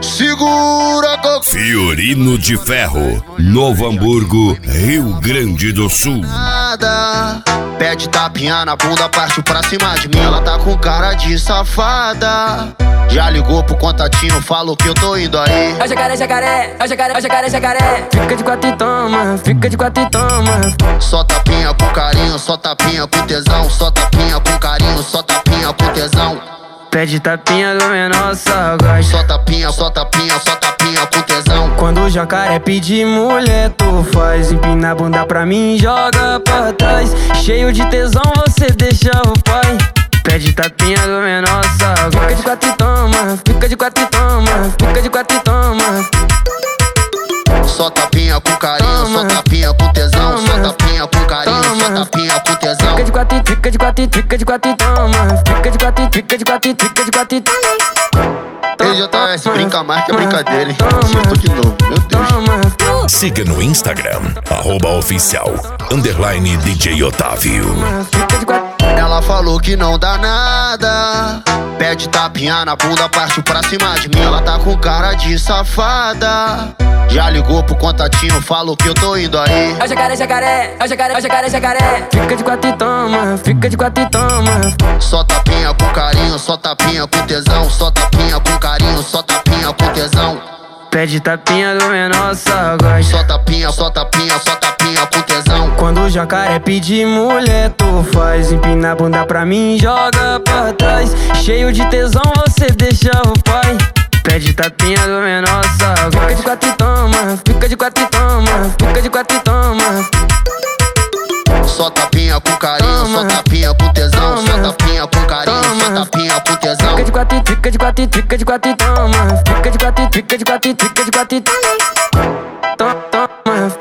Segura com Fiorino de Ferro, Novo Hamburgo, Rio Grande do Sul. nada. Pede tapinha na bunda, partiu pra cima de mim. Ela tá com cara de safada. Já ligou pro contatinho, falou que eu tô indo aí. É o jacaré, jacaré, é o jacaré, é o jacaré, jacaré. Fica de quatro e toma, fica de quatro e toma. Só tapinha com carinho, só tapinha com tesão. Só tapinha com carinho, só tapinha com tesão. Pede tapinha do menor, só gosta. Só tapinha, só tapinha, só tapinha com tesão. Quando o jacaré pedir mulher, tu faz. Empina a bunda pra mim, joga pra trás. Cheio de tesão, você deixa o pai. Pede tapinha do menor, só gosta. Fica de quatro e toma, fica de quatro e toma. Fica de quatro e toma. Só tapinha com carinho, só tapinha com tesão. Só tapinha com carinho, só tapinha com tesão. Fica de quatro e fica de quatro e fica de quatro e toma. Fica de quatro e fica de quatro e fica de quatro e toma. TJS, brinca mais que é brincadeira, hein? Acertou de novo, meu Deus. Siga no Instagram, @oficial_DJ Otávio. Fica de quatro. Ela falou que não dá nada. Pede tapinha na bunda, partiu pra cima de mim. Ela tá com cara de safada. Já ligou pro contatinho, falou que eu tô indo aí. É o jacaré, jacaré, é o jacaré, é o jacaré, jacaré. Fica de quatro e toma, fica de quatro e toma. Só tapinha com carinho, só tapinha com tesão. Só tapinha com carinho, só tapinha com tesão. Pede tapinha do menor, só gosta. Só tapinha, só tapinha, só tapinha com tesão. Quando o jacaré pedir mulher, tu faz. Empina a bunda pra mim, joga pra trás. Cheio de tesão, você deixa o pai. Pede tapinha do menor, só gosta. Fica de quatro e toma, fica de quatro e toma. Fica de quatro e toma. Só tapinha com carinho, só tapinha com tesão. Só tapinha com carinho, só tapinha com tesão. Fica de quatro e fica de quatro e fica de quatro e toma. Fica de quatro e fica de quatro e fica de quatro e toma. Toma,